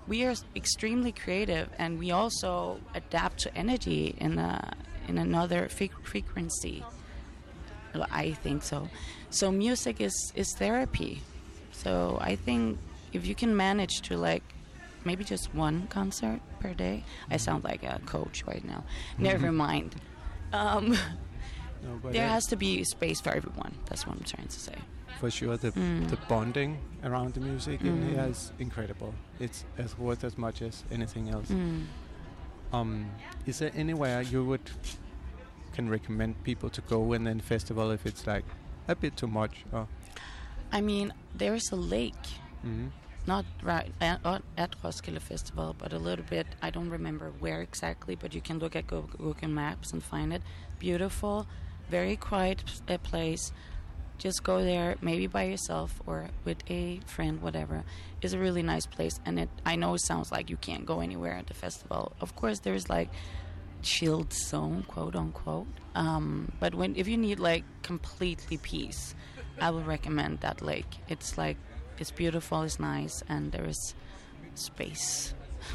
we are extremely creative, and we also adapt to energy in another frequency. I think so. So music is therapy. So I think if you can manage to like maybe just one concert per day. I sound like a coach right now. Never mind. There has to be space for everyone. That's what I'm trying to say. For sure, the bonding around the music in here is incredible. It's as worth as much as anything else. Is there anywhere you can recommend people to go in the festival if it's like a bit too much? Or? I mean, there's a lake. Not right at Roskilde Festival, but a little bit. I don't remember where exactly, but you can look at Google Maps and find it. Beautiful, very quiet place. Just go there, maybe by yourself or with a friend, whatever. It's a really nice place, and I know it sounds like you can't go anywhere at the festival. Of course, there's like chilled zone, quote unquote. But if you need like completely peace, I will recommend that lake. It's beautiful, it's nice, and there is space.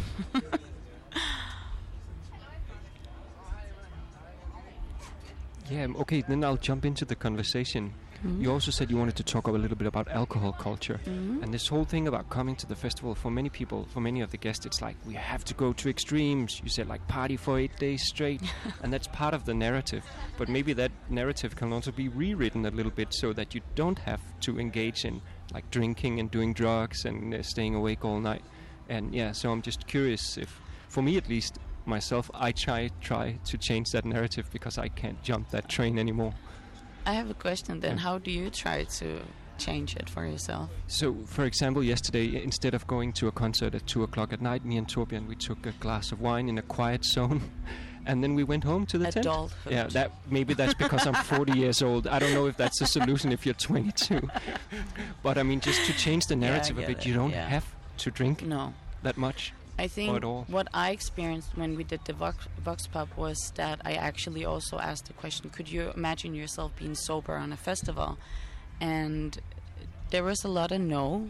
Yeah, okay, then I'll jump into the conversation. You also said you wanted to talk a little bit about alcohol culture. And this whole thing about coming to the festival, for many people, for many of the guests, it's like, we have to go to extremes. You said, like, party for 8 days straight. And that's part of the narrative. But maybe that narrative can also be rewritten a little bit so that you don't have to engage in, like, drinking and doing drugs and staying awake all night. And, yeah, so I'm just curious if, for me at least, myself, I try to change that narrative because I can't jump that train anymore. I have a question then. How do you try to change it for yourself? So, for example, yesterday, instead of going to a concert at 2 o'clock at night, me and Torbjørn, we took a glass of wine in a quiet zone, and then we went home to the tent. Adulthood. Yeah, maybe that's because I'm 40 years old. I don't know if that's a solution if you're 22. But, I mean, just to change the narrative a bit, you don't have to drink that much. I think what I experienced when we did the Vox Pop was that I actually also asked the question, could you imagine yourself being sober on a festival? And there was a lot of no,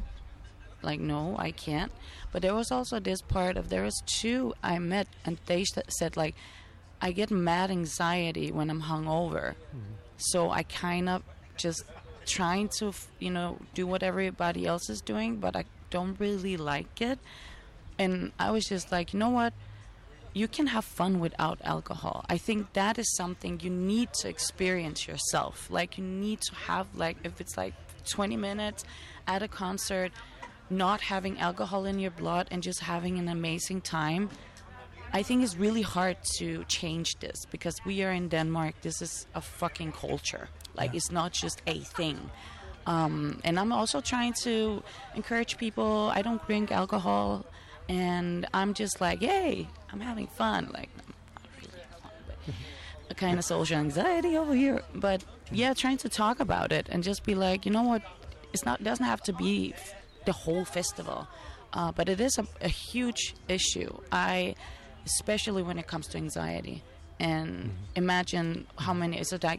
I can't. But there was also this part of, there was two I met, and they said, like, I get mad anxiety when I'm hungover. So I kind of just trying to, do what everybody else is doing, but I don't really like it. And I was just like, you know what? You can have fun without alcohol. I think that is something you need to experience yourself. Like, you need to have, like, if it's like 20 minutes at a concert, not having alcohol in your blood and just having an amazing time. I think it's really hard to change this because we are in Denmark. This is a fucking culture. Like, it's not just a thing. And I'm also trying to encourage people. I don't drink alcohol. And I'm just like, yay, I'm having fun. Like, not really fun, but a kind of social anxiety over here. But yeah, trying to talk about it and just be like, you know what? It doesn't have to be the whole festival, but it is a huge issue. Especially when it comes to anxiety. And imagine how many is it? Like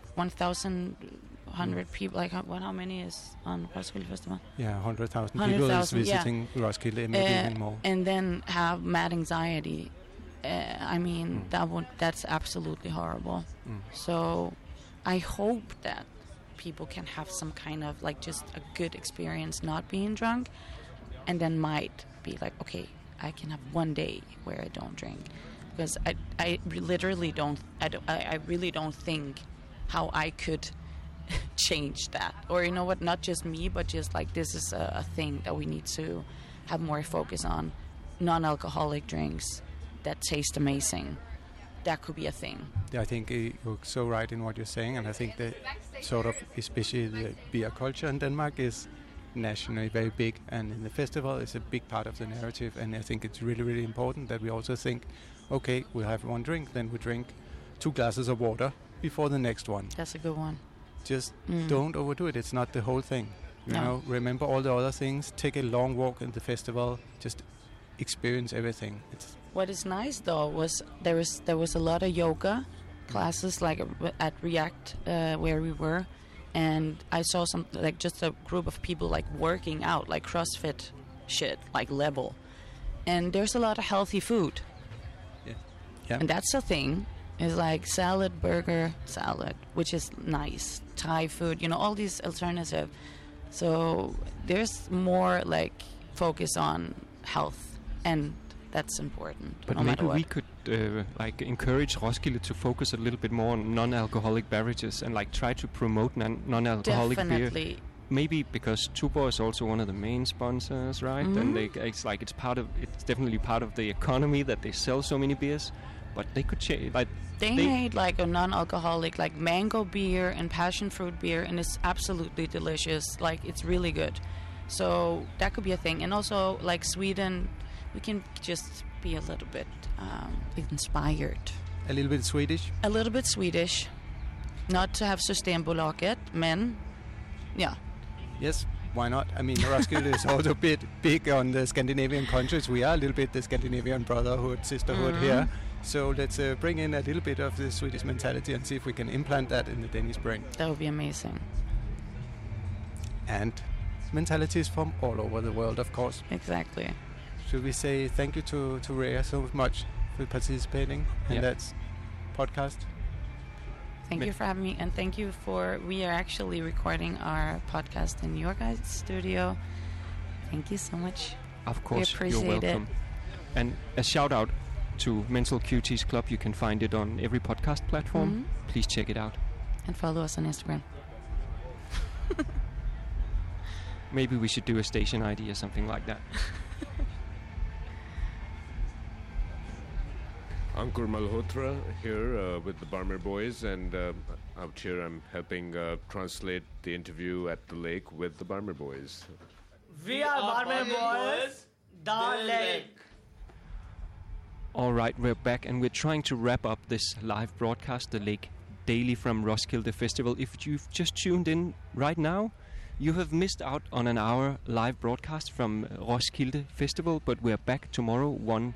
1,100 people. Like how many is on Roskilde Festival? Yeah, 100,000 people is visiting Roskilde, maybe even more. And then have mad anxiety. I mean, that's absolutely horrible. So I hope that people can have some kind of like just a good experience not being drunk, and then might be like, okay, I can have one day where I don't drink. Because I literally don't. I really don't think how I could change that. Or you know what? Not just me, but just like this is a thing that we need to have more focus on. Non-alcoholic drinks that taste amazing. That could be a thing. Yeah, I think you're so right in what you're saying, and I think that sort of, especially the beer culture in Denmark is nationally very big, and in the festival is a big part of the narrative. And I think it's really, really important that we also think, okay, we'll have one drink, then we drink 2 glasses of water before the next one. That's a good one. Just don't overdo it. It's not the whole thing. You know, remember all the other things. Take a long walk in the festival. Just experience everything. What is nice though was there was a lot of yoga classes like at React where we were, and I saw some like just a group of people like working out like CrossFit shit like level. And there's a lot of healthy food. Yeah. And that's the thing. It's like salad, which is nice. Thai food, all these alternative. So there's more like focus on health, and that's important. But no maybe matter what. we could encourage Roskilde to focus a little bit more on non-alcoholic beverages and try to promote non-alcoholic beer. Definitely. Maybe because Tuborg is also one of the main sponsors, right? And it's definitely part of the economy that they sell so many beers. But they could change. They made like a non-alcoholic, like mango beer and passion fruit beer, and it's absolutely delicious. Like, it's really good. So that could be a thing. And also, like Sweden, we can just be a little bit inspired. A little bit Swedish. A little bit Swedish. Not to have Systembolaget, men. Yeah. Yes, why not? I mean, Roskilde is also a bit big on the Scandinavian countries. We are a little bit the Scandinavian brotherhood, sisterhood here. So let's bring in a little bit of the Swedish mentality and see if we can implant that in the Danish brain. That would be amazing. And mentalities from all over the world, of course. Exactly. Should we say thank you to Rhea so much for participating in that podcast? Thank you for having me, and thank you we are actually recording our podcast in your guys' studio. Thank you so much. Of course, we appreciate you're welcome. It. And a shout out to Mental Cuties Club. You can find it on every podcast platform. Please check it out. And follow us on Instagram. Maybe we should do a station ID or something like that. Ankur Malhotra here with the Barmer Boys, and out here I'm helping translate the interview at the lake with the Barmer Boys. We are Barmer Boys, the lake. All right, we're back, and we're trying to wrap up this live broadcast, The Lake Daily from Roskilde Festival. If you've just tuned in right now, you have missed out on an hour live broadcast from Roskilde Festival, but we're back tomorrow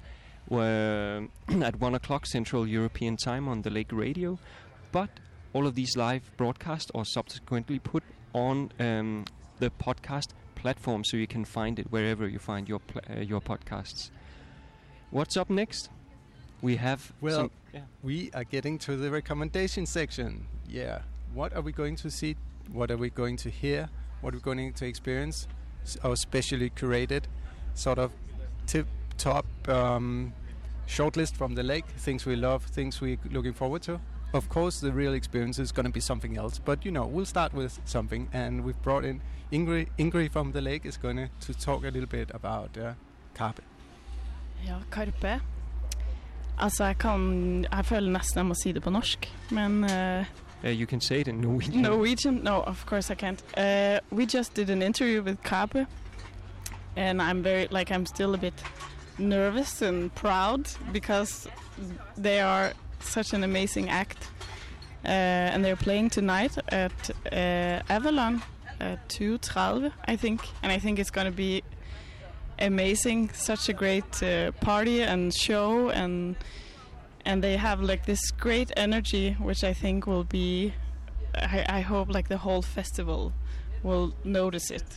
at 1 o'clock Central European Time on the Lake Radio. But all of these live broadcasts are subsequently put on the podcast platform, so you can find it wherever you find your podcasts. What's up next? We have we are getting to the recommendation section. Yeah. What are we going to see? What are we going to hear? What are we going to experience? Our specially curated sort of tip-top shortlist from the lake. Things we love, things we're looking forward to. Of course, the real experience is going to be something else. But, we'll start with something. And we've brought in Ingrid from the lake is going to talk a little bit about Carpe. Ja, Carpe. Altså, jeg føler nesten jeg må si det på norsk, men... you can say it in Norwegian. Norwegian? No, of course I can't. We just did an interview with Carpe, and I'm still a bit nervous and proud because they are such an amazing act. And they're playing tonight at Avalon at 2:30, I think. And I think it's going to be amazing, such a great party and show, and they have like this great energy, which I think will be, I hope like the whole festival will notice it.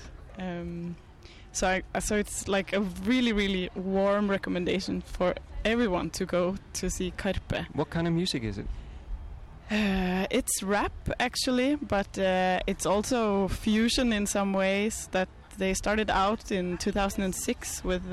So it's like a really, really warm recommendation for everyone to go to see Carpe. What kind of music is it? It's rap actually, but it's also fusion in some ways. That they started out in 2006 with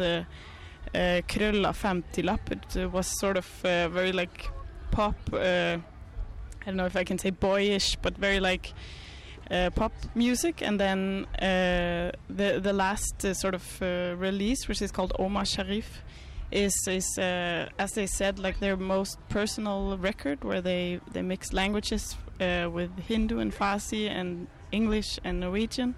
Krølla 50-lapp. It was sort of very like pop, I don't know if I can say boyish, but very like pop music. And then the last sort of release, which is called Omar Sharif, is as they said, like their most personal record, where they mix languages with Hindu and Farsi and English and Norwegian,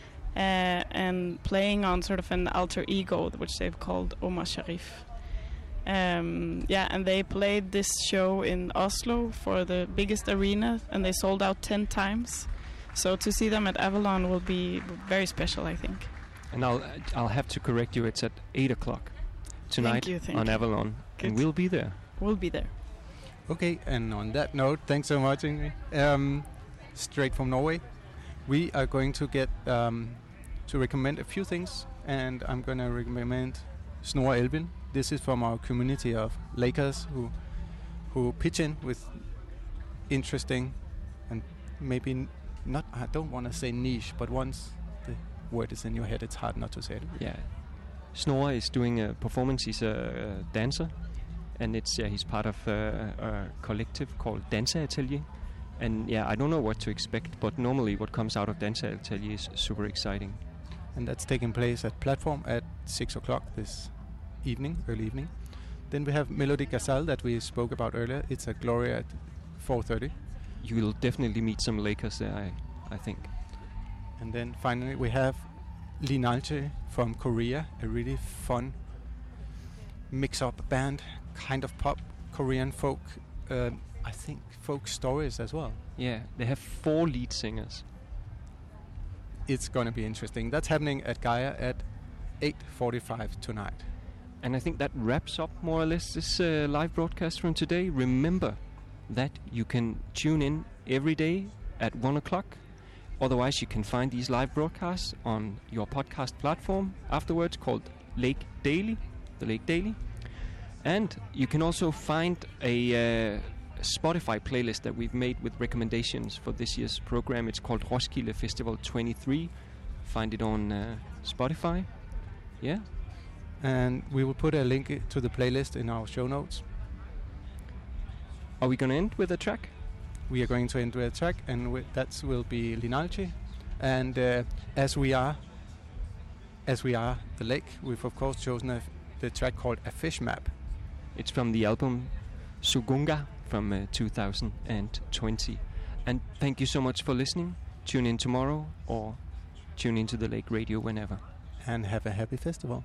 and playing on sort of an alter ego, which they've called Omar Sharif. And they played this show in Oslo for the biggest arena, and they sold out 10 times. So to see them at Avalon will be very special, I think. And I'll have to correct you. It's at 8 o'clock tonight on Avalon. Good. And we'll be there. We'll be there. Okay, and on that note, thanks so much, Ingrid. Straight from Norway, we are going to get to recommend a few things, and I'm going to recommend Snorre Elvin. This is from our community of Lakers who pitch in with interesting and maybe not, I don't want to say niche, but once the word is in your head, it's hard not to say it. Yeah. Snorre is doing a performance. He's a dancer, and he's part of a collective called Dansa Atelier. And I don't know what to expect, but normally what comes out of Dansa Atelier is super exciting. And that's taking place at Platform at 6 o'clock this evening, early evening. Then we have Melody Gazal that we spoke about earlier. It's a Gloria at 4:30. You will definitely meet some Lakers there, I think. And then finally we have Linalche from Korea, a really fun mix-up band, kind of pop, Korean folk, I think folk stories as well. Yeah, they have 4 lead singers. It's going to be interesting. That's happening at Gaia at 8:45 tonight. And I think that wraps up more or less this live broadcast from today. Remember that you can tune in every day at 1 o'clock. Otherwise, you can find these live broadcasts on your podcast platform afterwards called Lake Daily, the Lake Daily. And you can also find a Spotify playlist that we've made with recommendations for this year's program. It's called Roskilde Festival 23. Find it on Spotify. Yeah. And we will put a link to the playlist in our show notes. Are we going to end with a track? We are going to end with a track, and that will be Linalche. And as we are the lake, we've of course chosen the track called A Fish Map. It's from the album Sugunga from 2020. And thank you so much for listening. Tune in tomorrow or tune into the Lake Radio whenever. And have a happy festival.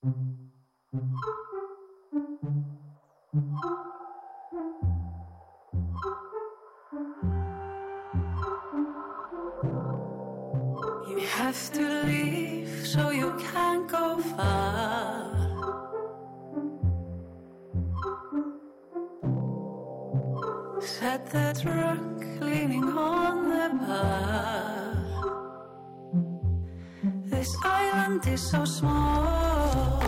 You have to leave so you can't go far. Said the drunk leaning on the bar. This island is so small.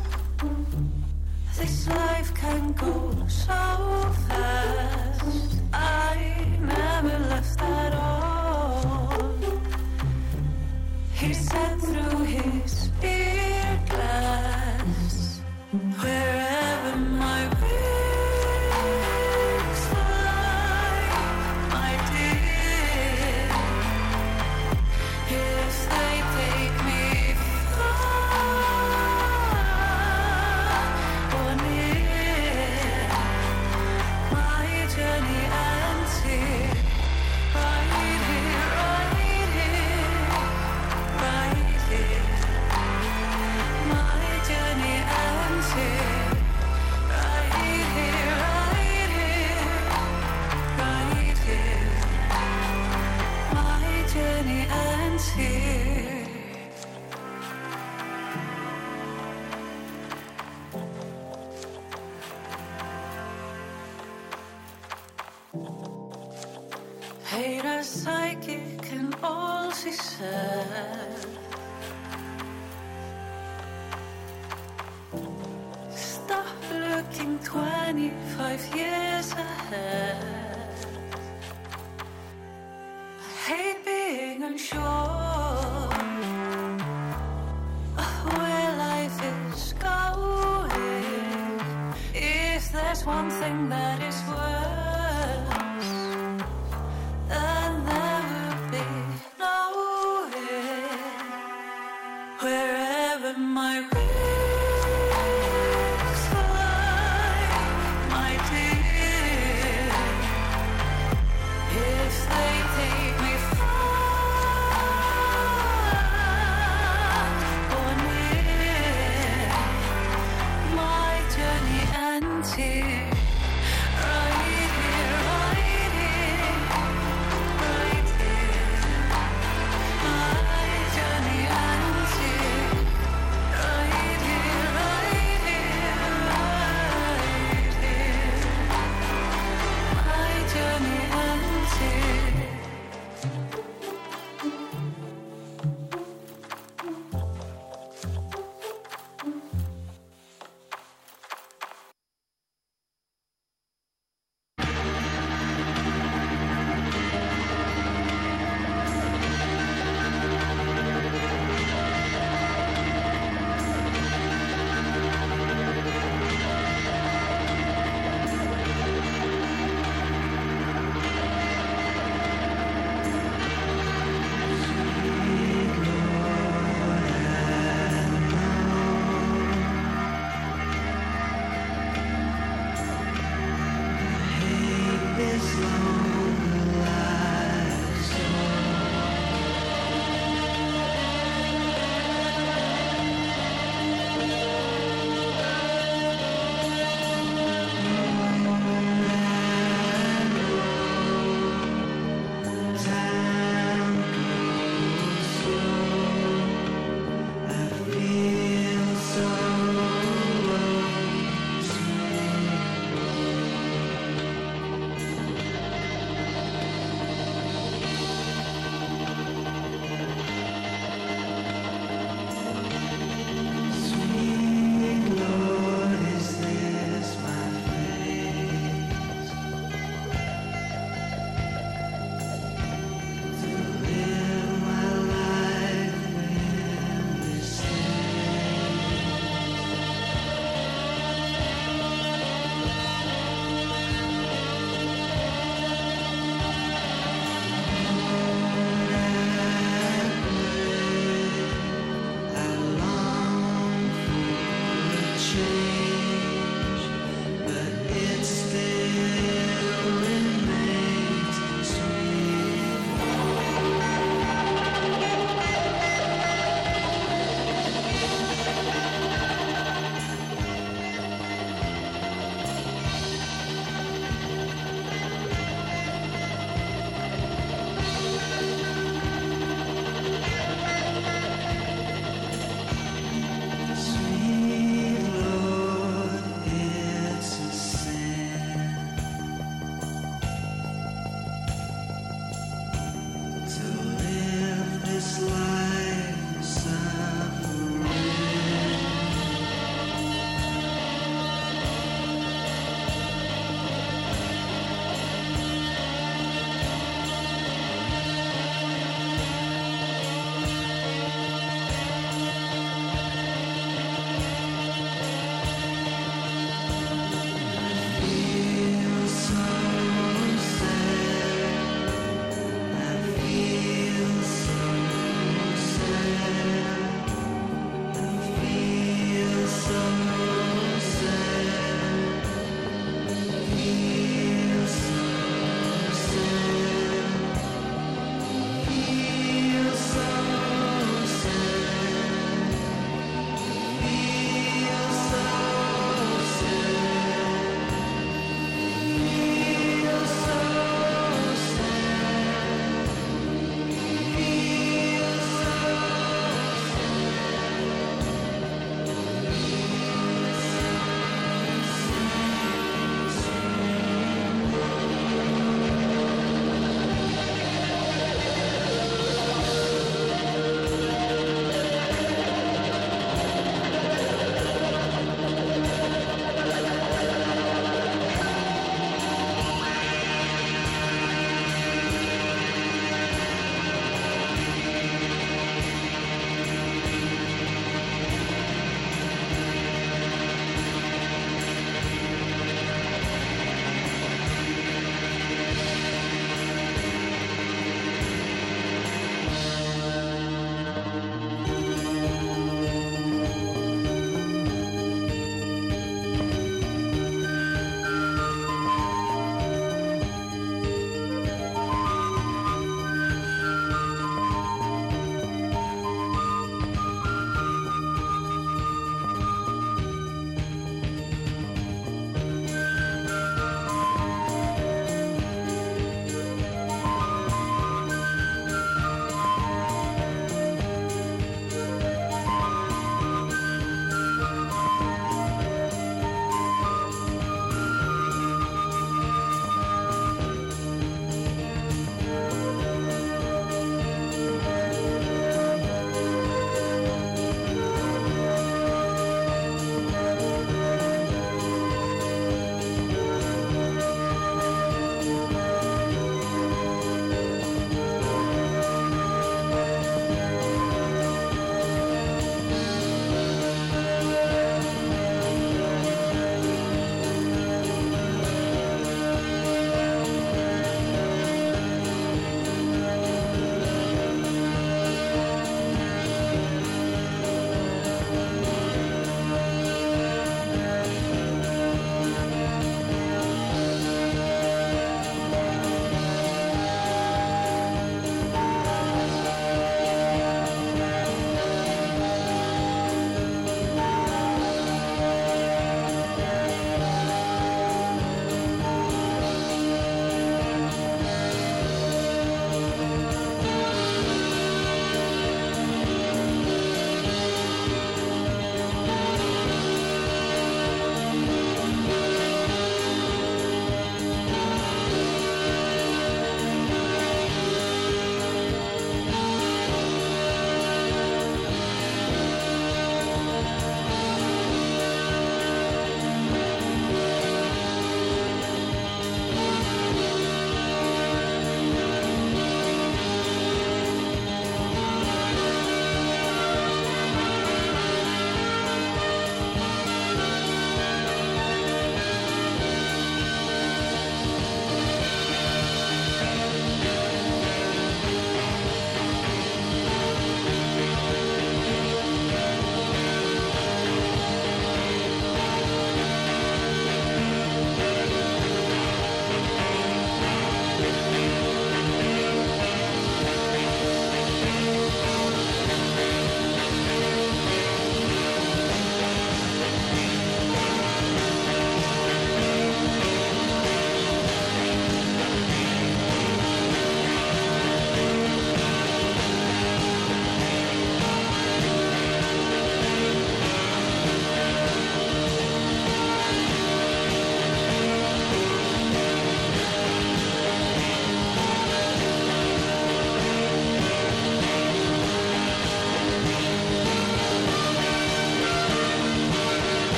This life can go so fast. I never left at all. He said through his ear glass, wherever my wings fly, my dear, if they take me far or near, my journey ends here, right here, right here, right here. My journey ends here, right here, right here, right here. My journey ends here. Hate a psychic and all she said. Stop looking 25 years ahead. I hate being unsure of where life is going. If there's one thing that is worse, then there will be nowhere. Wherever my wings fly, my dear, if they take me far or near, my journey ends here, right here, right here, right here. My journey ends here, right here, right here, right here. My journey ends here.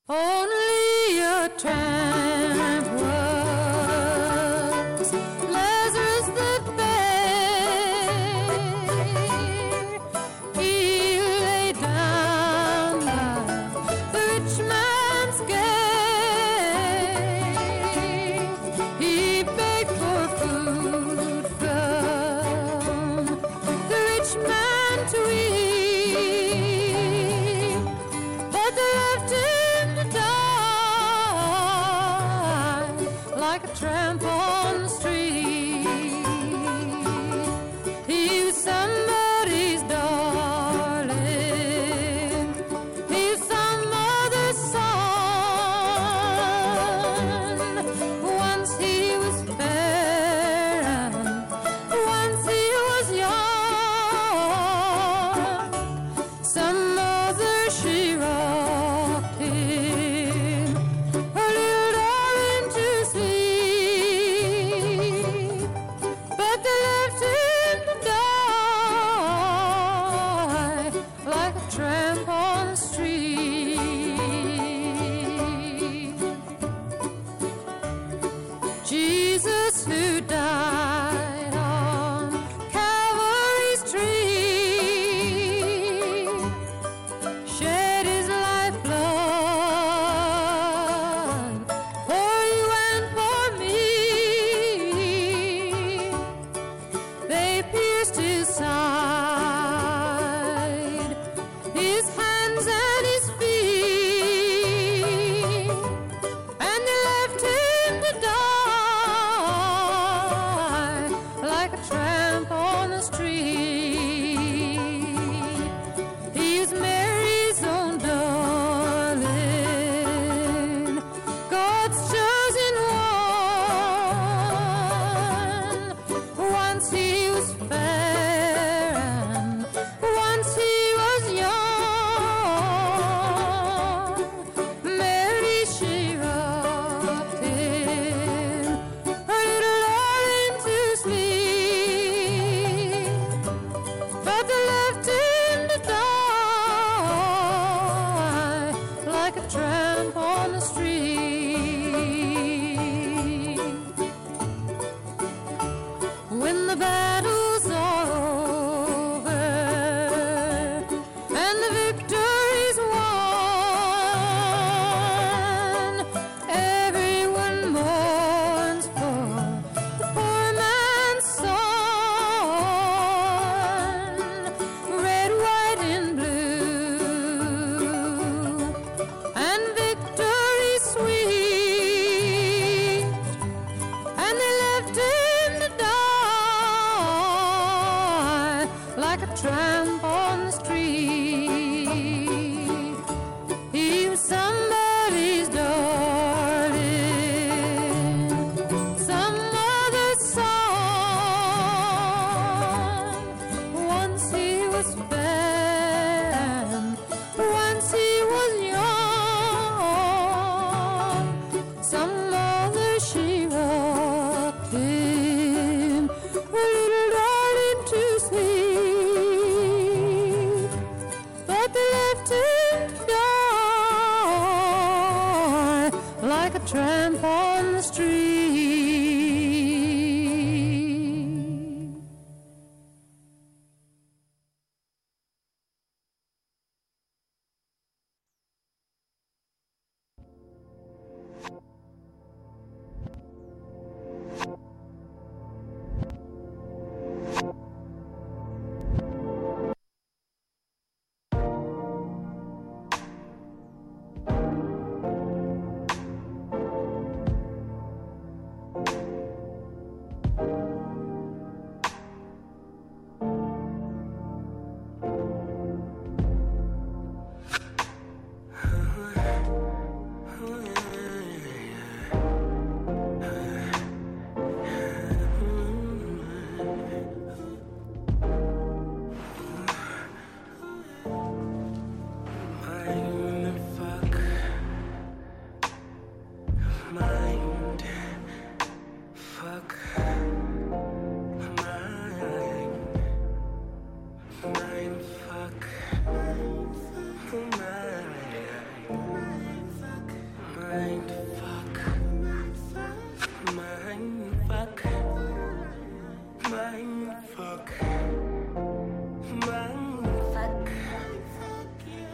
Only a tramp was Lazarus the beggar. He lay down by the rich man's gate. He begged for food from the rich man to eat, but they left him to die like a tramp on the street. He was somebody's darling. He was some other's son. Once he was fair and once he was young. Some mother she rocked him, her little darling to sleep, but they left him to die like a tramp on the street. Jesus, who died on Calvary's tree, shed his lifeblood for you and for me. They pierced his side, his hands and his feet, and they left him to die like a tramp on the street. He was Mary's own darling, God's chosen one. Once he was fair and once he was young. Mary, she rocked him, her little darling to sleep, but they left him to die like a tramp on the street. When the battles are over and the victory's won, everyone mourns for the poor man's son. Red, white, and blue, and victory sweet, and they left him to die like a tramp on the street. He was somebody's darling, some other's son. Once he was fair and once he was young. Some mother she rocked him, her little darling to sleep, but they left him to die like a tramp on the street.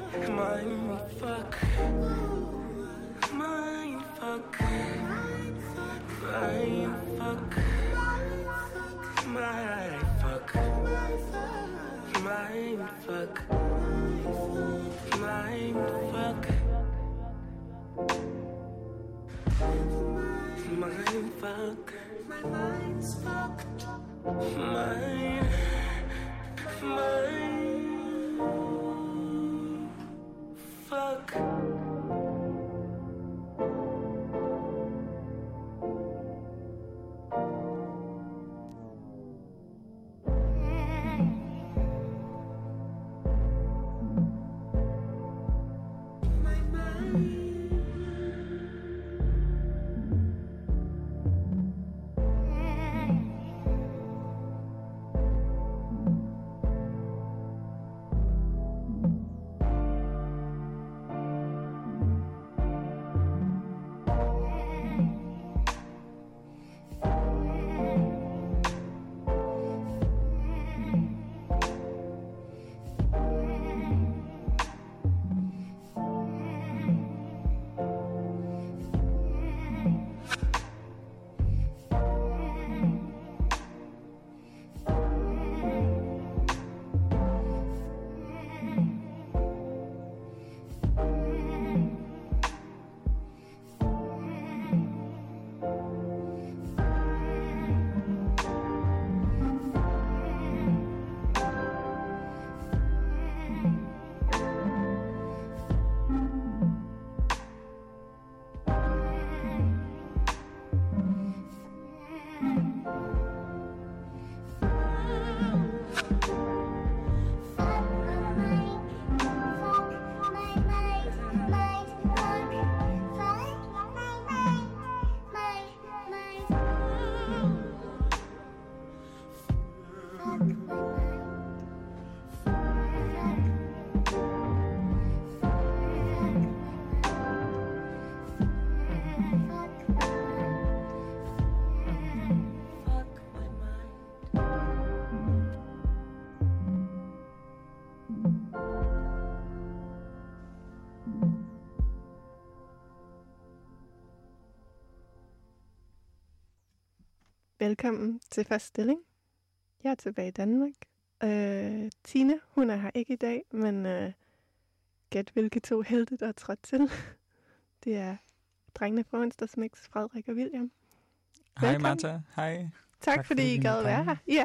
Mindfuck. Mindfuck. Mindfuck. Mindfuck. Mindfuck. Mindfuck. Mindfuck. My mind's fucked. Fuck. Velkommen til Fast Stilling. Jeg er tilbage i Danmark. Tine, hun er her ikke i dag, men gæt hvilke to helte, der er trådt til. Det er drengene fra Onsdagsmix, Frederik og William. Hej Martha, hej. Tak fordi I gad være her. Ja.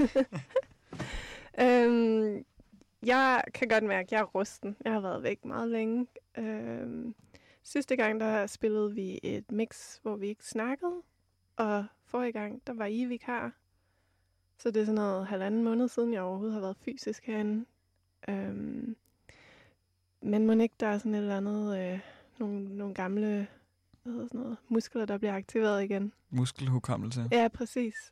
Jeg kan godt mærke, at jeg er rusten. Jeg har været væk meget længe. Sidste gang, der spillede vi et mix, hvor vi ikke snakkede. Og forrige gang, der var I vikar. Så det er sådan noget 1,5 måned siden, jeg overhovedet har været fysisk herinde. Men må ikke, der er sådan et eller andet, nogle gamle muskler, der bliver aktiveret igen. Muskelhukommelse. Ja, præcis.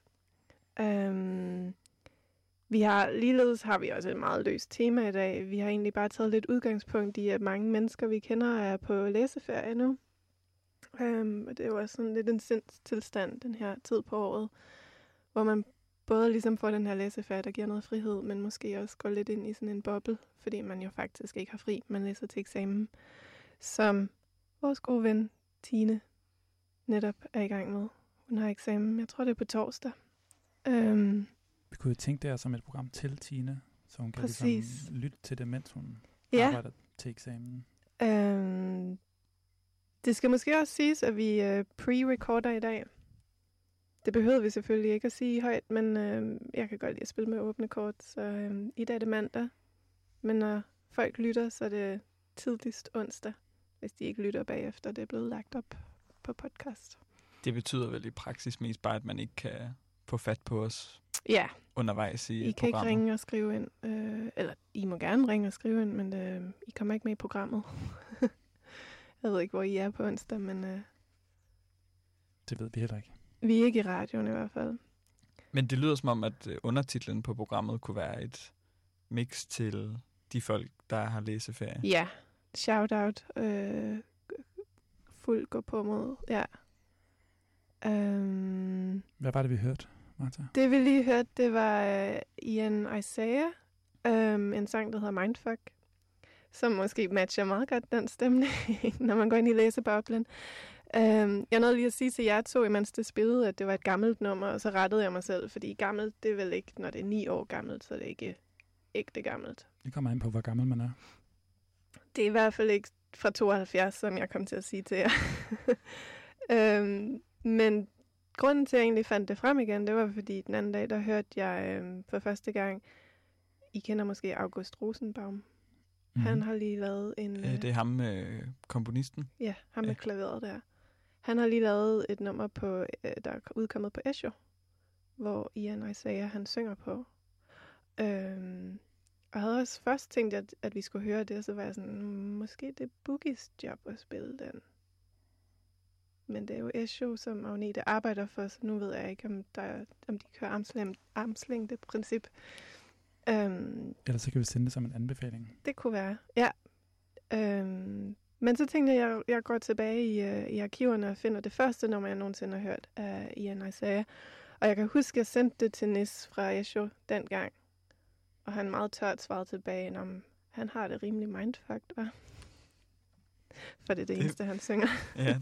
Ligeledes har vi også et meget løst tema i dag. Vi har egentlig bare taget lidt udgangspunkt i, at mange mennesker, vi kender, er på læseferie nu. Og det er jo også sådan lidt en sindstilstand, den her tid på året, hvor man både ligesom får den her læseferie, der giver noget frihed, men måske også går lidt ind i sådan en boble, fordi man jo faktisk ikke har fri. Man læser til eksamen, som vores gode ven Tine netop er i gang med. Hun har eksamen, jeg tror det er på torsdag. Vi kunne jo tænke det som et program til Tine, så hun kan ligesom lytte til det, mens hun arbejder til eksamen. Det skal måske også siges, at vi pre-recorder i dag. Det behøver vi selvfølgelig ikke at sige højt, men jeg kan godt lide at spille med åbne kort, så i dag er det mandag. Men når folk lytter, så er det tidligst onsdag, hvis de ikke lytter bagefter. Det er blevet lagt op på podcast. Det betyder vel i praksis mest bare, at man ikke kan få fat på os undervejs i I kan programmet. ikke ringe og skrive ind. Eller I må gerne ringe og skrive ind, men I kommer ikke med i programmet. Jeg ved ikke, hvor I er på onsdag, men det ved vi heller ikke. Vi er ikke i radioen i hvert fald. Men det lyder som om, at undertitlen på programmet kunne være et mix til de folk, der har læseferie. Ja, shout-out. Fuld gå på mod. Ja. Hvad var det, vi hørte, Martha? Det vi lige hørte, det var Ian Isaiah. En sang, der hedder Mindfuck. som måske matcher meget godt den stemning, når man går ind i læseboblen. Jeg nåede lige at sige til jer to, imens det spillede, at det var et gammelt nummer, og så rettede jeg mig selv, fordi gammelt, det er vel ikke, når det er 9 år gammelt, så er det ikke ægte gammelt. Det kommer an på, hvor gammel man er. Det er i hvert fald ikke fra 72, som jeg kom til at sige til jer. Men grunden til, at jeg egentlig fandt det frem igen, det var, fordi den anden dag, der hørte jeg for første gang, I kender måske August Rosenbaum. Mm-hmm. Han har lige lavet en... Det er ham, komponisten? Ja, ham med klaveret der. Han har lige lavet et nummer, på, der er udkommet på Esho, hvor Ian Isaiah, han synger på. Og jeg havde også først tænkt, at vi skulle høre det, og så var jeg sådan, måske det er Boogies job at spille den. Men det er jo Esho, som Agnete arbejder for, så nu ved jeg ikke, om de kører armslængde-princip. Ellers så kan vi sende det som en anbefaling. Det kunne være, ja. Men så tænkte jeg, at jeg går tilbage i arkiverne og finder det første nummer, jeg nogensinde har hørt af Ian Isaiah. Og jeg kan huske, at jeg sendte det til Nis fra Esho dengang. Og han meget tørt svarede tilbage, om han har det rimelig mindfucked, hva'? For det er det eneste, han synger. Ja.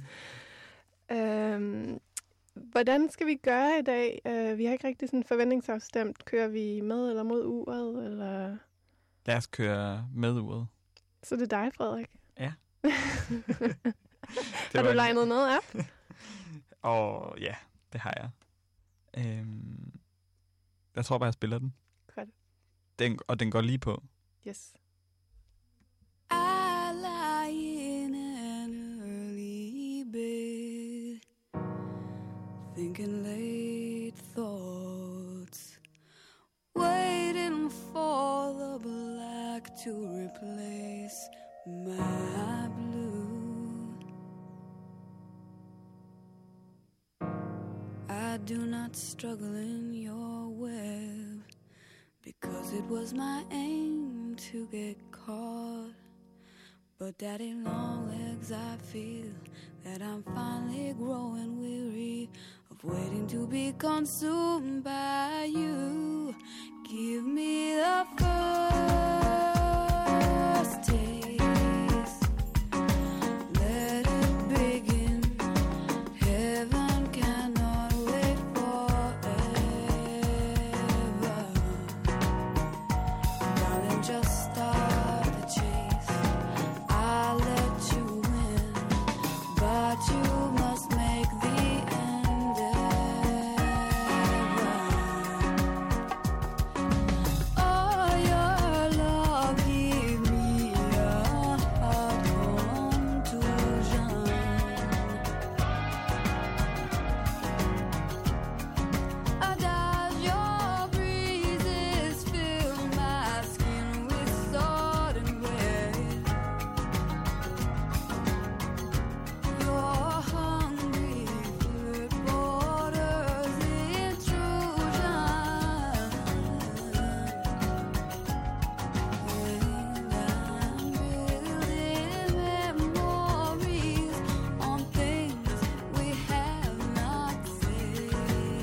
Hvordan skal vi gøre i dag? Vi har ikke rigtig sådan forventningsafstemt. Kører vi med eller mod uret? Eller? Lad os køre med uret. Så det er dig, Frederik? Ja. Har du legnet noget op? Ja, det har jeg. Jeg tror bare, jeg spiller den. Godt. Og den går lige på. Yes. I lie in an early bed, thinking late thoughts, waiting for the black to replace my blue. I do not struggle in your web, because it was my aim to get caught. But daddy long legs, I feel that I'm finally growing weary of waiting to be consumed by you. Give me the first taste, let it begin. Heaven cannot wait forever. Darling, just start the chase. I'll let you win, but you must make the end ever. Oh, your love give me a heart on to does your breezes fill my skin with salt and wet? Your hungry flirt borders intrusion, and I'm building memories on things we have not said.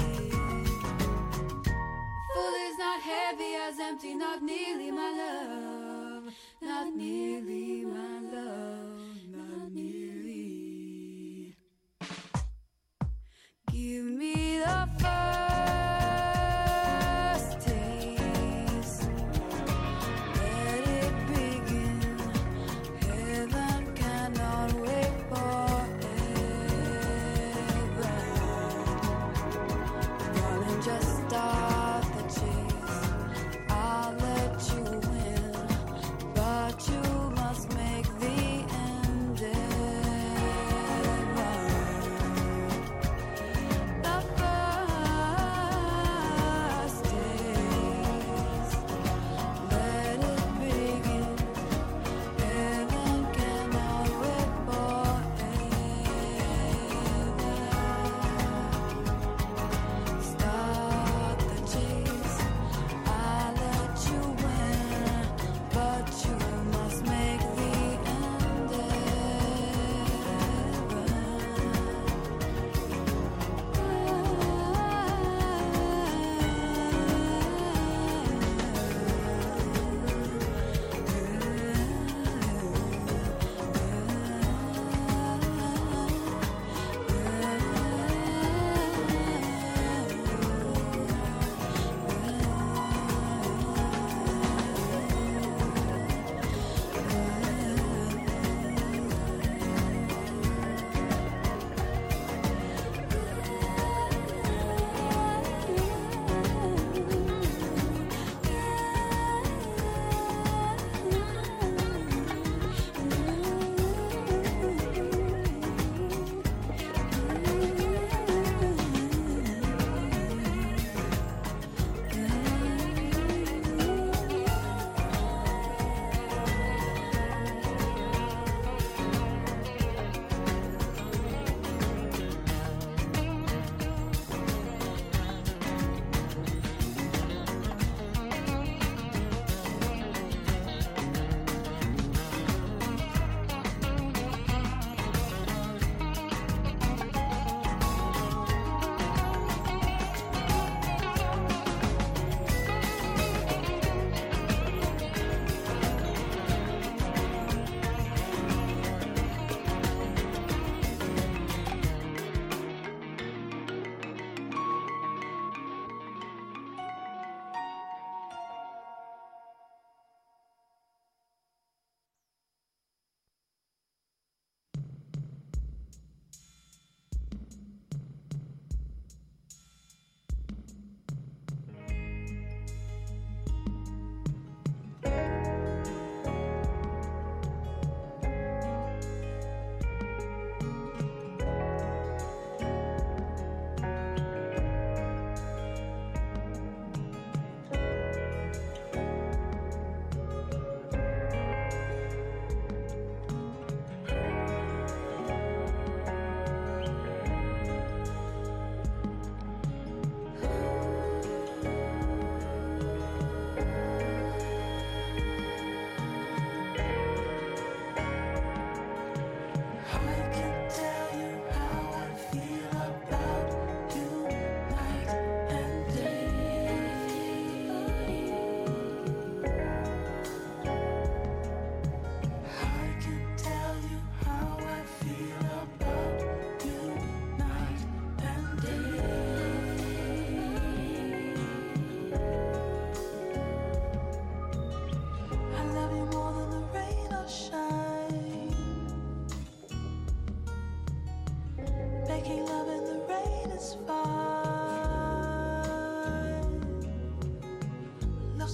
Full is not heavy as empty, not nearly my love, not nearly my love, not nearly. Give me the first taste, let it begin. Heaven cannot wait forever. Darling, just start the chase. I'll let you win, but you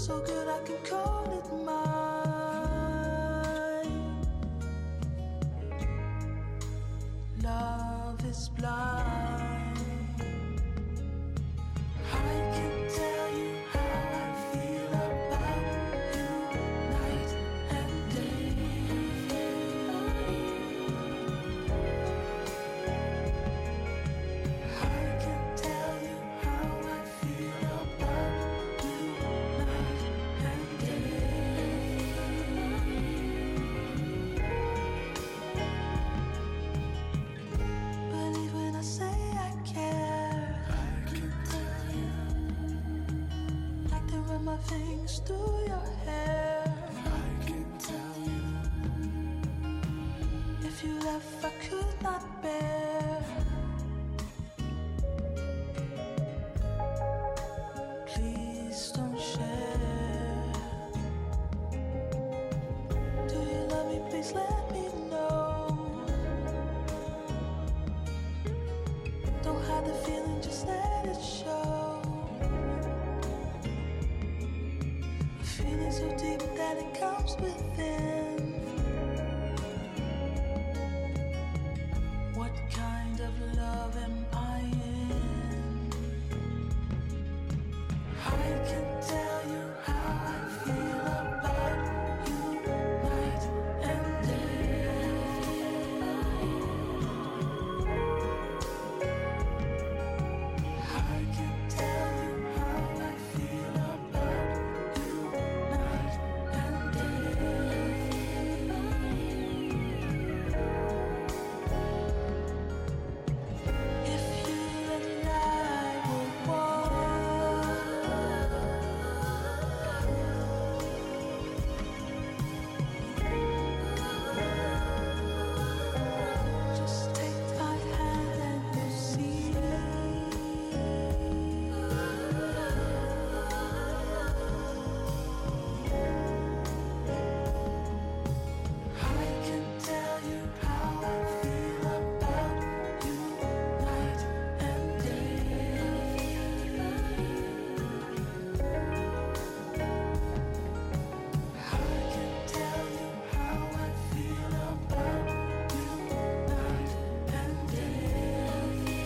so good I can call it mine. Love is blind. I can tell you how I feel about you night and day. I can tell you how I feel about you night and day. Believe when I say I care. I can tell you. Like to run my fingers through your hair. I can tell you. If you left, I could not bear. Please don't share. Do you love me? Please let me know. Don't hide the feeling, just let it show. A feeling so deep that it comes within. What kind of love am I in? I can tell you how I feel about you night and day. I can tell you how I feel about you night and day. If you and I were one, just take my hand and you'll see. I can tell you how I feel about you night and day. I can tell you how I feel about you night and day.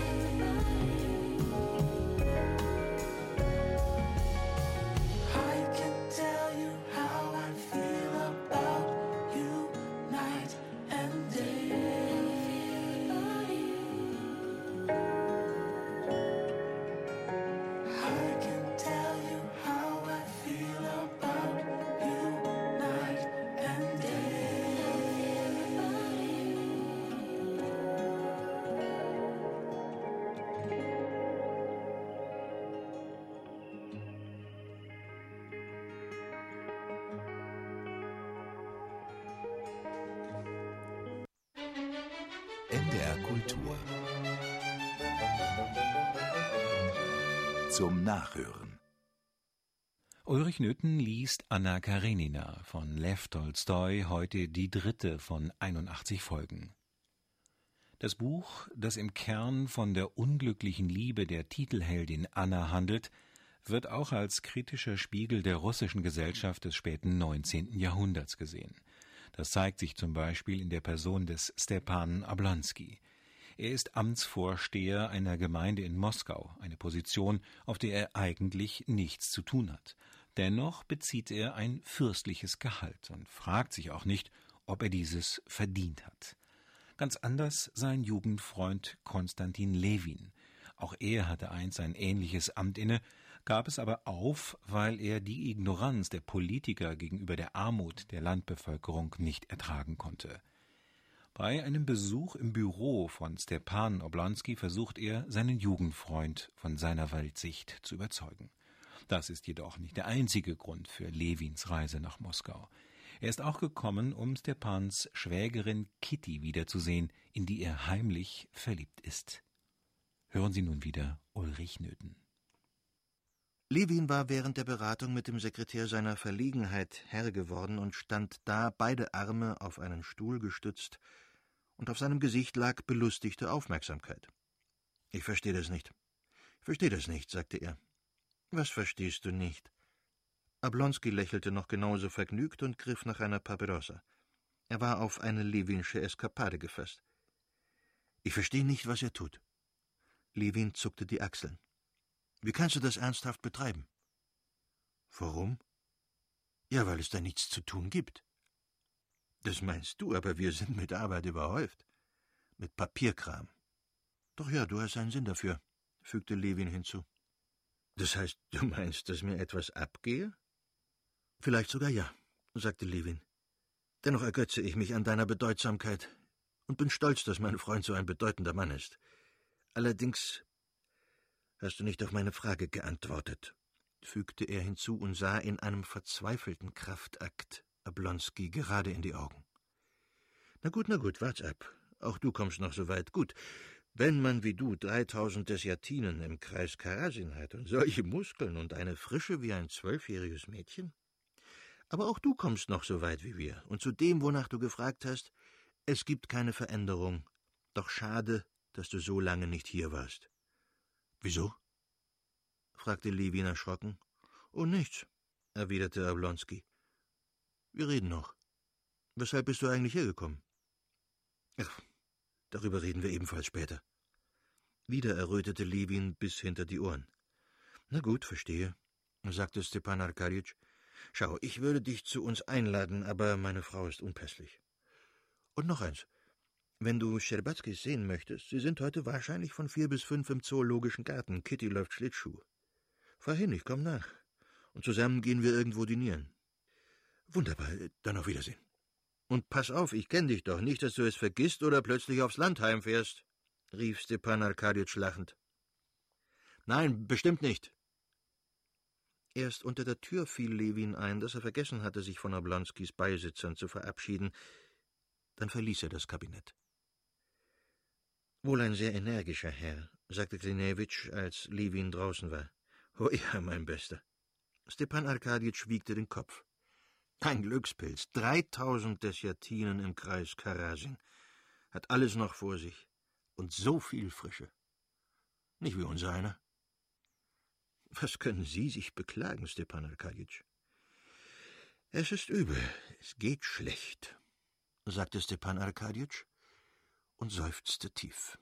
I can tell you how I feel about you night and day. I can tell you how I feel about you night and NDR Kultur. Zum Nachhören. Ulrich Nöthen liest Anna Karenina von Lew Tolstoi, heute die 3. von 81 Folgen. Das Buch, das im Kern von der unglücklichen Liebe der Titelheldin Anna handelt, wird auch als kritischer Spiegel der russischen Gesellschaft des späten 19. Jahrhunderts gesehen. Das zeigt sich zum Beispiel in der Person des Stepan Oblonski. Er ist Amtsvorsteher einer Gemeinde in Moskau, eine Position, auf der er eigentlich nichts zu tun hat. Dennoch bezieht er ein fürstliches Gehalt und fragt sich auch nicht, ob er dieses verdient hat. Ganz anders sein Jugendfreund Konstantin Lewin. Auch er hatte einst ein ähnliches Amt inne, gab es aber auf, weil er die Ignoranz der Politiker gegenüber der Armut der Landbevölkerung nicht ertragen konnte. Bei einem Besuch im Büro von Stepan Oblonski versucht er, seinen Jugendfreund von seiner Weltsicht zu überzeugen. Das ist jedoch nicht der einzige Grund für Lewins Reise nach Moskau. Er ist auch gekommen, um Stepans Schwägerin Kitty wiederzusehen, in die er heimlich verliebt ist. Hören Sie nun wieder Ulrich Nöthen. Lewin war während der Beratung mit dem Sekretär seiner Verlegenheit Herr geworden und stand da, beide Arme auf einen Stuhl gestützt, und auf seinem Gesicht lag belustigte Aufmerksamkeit. »Ich verstehe das nicht. Ich verstehe das nicht«, sagte er. »Was verstehst du nicht?« Oblonski lächelte noch genauso vergnügt und griff nach einer Papierosa. Er war auf eine Lewinsche Eskapade gefasst. »Ich verstehe nicht, was er tut.« Lewin zuckte die Achseln. »Wie kannst du das ernsthaft betreiben?« »Warum?« »Ja, weil es da nichts zu tun gibt.« »Das meinst du, aber wir sind mit Arbeit überhäuft. Mit Papierkram.« »Doch ja, du hast einen Sinn dafür«, fügte Lewin hinzu. »Das heißt, du meinst, dass mir etwas abgehe?« »Vielleicht sogar ja«, sagte Lewin. »Dennoch ergötze ich mich an deiner Bedeutsamkeit und bin stolz, dass mein Freund so ein bedeutender Mann ist. Allerdings hast du nicht auf meine Frage geantwortet«, fügte er hinzu und sah in einem verzweifelten Kraftakt Oblonski gerade in die Augen. Na gut, wart's ab. Auch du kommst noch so weit. Gut, wenn man wie du 3000 Desyatinen im Kreis Karasin hat und solche Muskeln und eine Frische wie ein 12-jähriges Mädchen. Aber auch du kommst noch so weit wie wir. Und zu dem, wonach du gefragt hast, es gibt keine Veränderung. Doch schade, dass du so lange nicht hier warst. Wieso? Fragte Lewin erschrocken. Oh, nichts, erwiderte Oblonski. Wir reden noch. Weshalb bist du eigentlich hergekommen? Ach, darüber reden wir ebenfalls später. Wieder errötete Lewin bis hinter die Ohren. Na gut, verstehe, sagte Stepan Arkadjitsch. Schau, ich würde dich zu uns einladen, aber meine Frau ist unpässlich. Und noch eins. Wenn du Schtscherbazkis sehen möchtest, sie sind heute wahrscheinlich von 4 bis 5 im Zoologischen Garten. Kitty läuft Schlittschuh. Fahr hin, ich komm nach. Und zusammen gehen wir irgendwo dinieren. Wunderbar, dann auf Wiedersehen. Und pass auf, ich kenn dich doch, nicht, dass du es vergisst oder plötzlich aufs Land heimfährst, rief Stepan Arkadjitsch lachend. Nein, bestimmt nicht. Erst unter der Tür fiel Lewin ein, dass er vergessen hatte, sich von Oblonskis Beisitzern zu verabschieden. Dann verließ er das Kabinett. Wohl ein sehr energischer Herr, sagte Klinewitsch, als Lewin draußen war. Oh ja, mein Bester. Stepan Arkadjitsch wiegte den Kopf. Ein Glückspilz, 3000 Desyatinen im Kreis Karasin. Hat alles noch vor sich. Und so viel Frische. Nicht wie unser einer. Was können Sie sich beklagen, Stepan Arkadjitsch? Es ist übel, es geht schlecht, sagte Stepan Arkadjitsch und seufzte tief.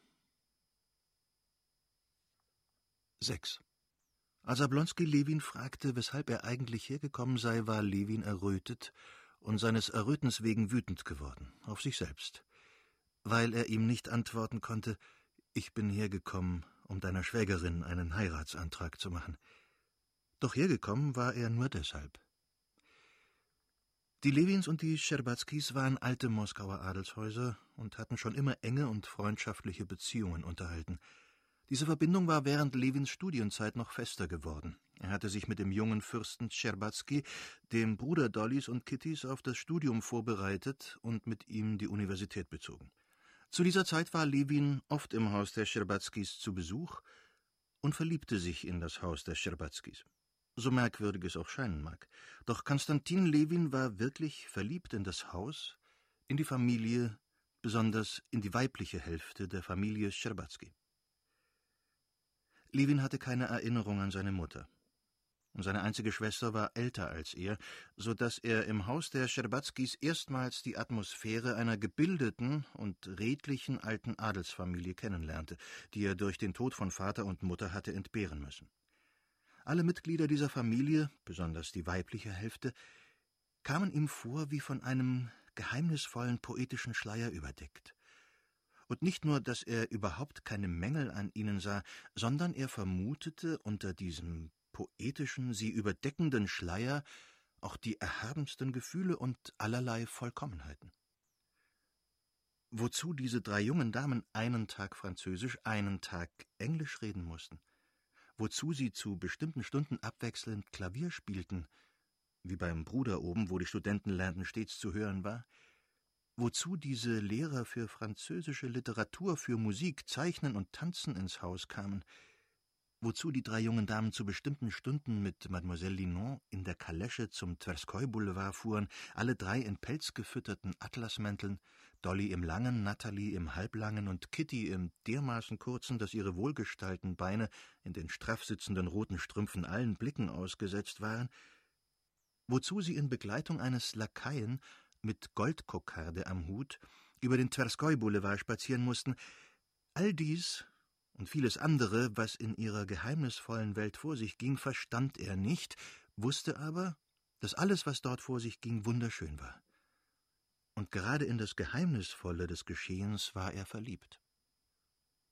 6. Als Oblonski Lewin fragte, weshalb er eigentlich hergekommen sei, war Lewin errötet und seines Errötens wegen wütend geworden, auf sich selbst, weil er ihm nicht antworten konnte, ich bin hergekommen, um deiner Schwägerin einen Heiratsantrag zu machen. Doch hergekommen war er nur deshalb. Die Lewins und die Schtscherbazkis waren alte Moskauer Adelshäuser und hatten schon immer enge und freundschaftliche Beziehungen unterhalten. Diese Verbindung war während Lewins Studienzeit noch fester geworden. Er hatte sich mit dem jungen Fürsten Schtscherbazki, dem Bruder Dollys und Kittys, auf das Studium vorbereitet und mit ihm die Universität bezogen. Zu dieser Zeit war Lewin oft im Haus der Schtscherbazkis zu Besuch und verliebte sich in das Haus der Schtscherbazkis. So merkwürdig es auch scheinen mag. Doch Konstantin Lewin war wirklich verliebt in das Haus, in die Familie, besonders in die weibliche Hälfte der Familie Schtscherbazki. Lewin hatte keine Erinnerung an seine Mutter. Und seine einzige Schwester war älter als er, so dass er im Haus der Schtscherbazkis erstmals die Atmosphäre einer gebildeten und redlichen alten Adelsfamilie kennenlernte, die er durch den Tod von Vater und Mutter hatte entbehren müssen. Alle Mitglieder dieser Familie, besonders die weibliche Hälfte, kamen ihm vor wie von einem geheimnisvollen poetischen Schleier überdeckt. Und nicht nur, dass er überhaupt keine Mängel an ihnen sah, sondern er vermutete unter diesem poetischen, sie überdeckenden Schleier auch die erhabensten Gefühle und allerlei Vollkommenheiten. Wozu diese 3 jungen Damen einen Tag Französisch, einen Tag Englisch reden mussten, wozu sie zu bestimmten Stunden abwechselnd Klavier spielten, wie beim Bruder oben, wo die Studenten lernten, stets zu hören war, wozu diese Lehrer für französische Literatur, für Musik, Zeichnen und Tanzen ins Haus kamen, wozu die 3 jungen Damen zu bestimmten Stunden mit Mademoiselle Linon in der Kalesche zum Twerskoi-Boulevard fuhren, alle 3 in pelzgefütterten Atlasmänteln, Dolly im langen, Natalie im halblangen und Kitty im dermaßen kurzen, dass ihre wohlgestalten Beine in den straff sitzenden roten Strümpfen allen Blicken ausgesetzt waren, wozu sie in Begleitung eines Lakaien mit Goldkokarde am Hut über den Twerskoi-Boulevard spazieren mussten. All dies und vieles andere, was in ihrer geheimnisvollen Welt vor sich ging, verstand er nicht, wusste aber, dass alles, was dort vor sich ging, wunderschön war. Und gerade in das Geheimnisvolle des Geschehens war er verliebt.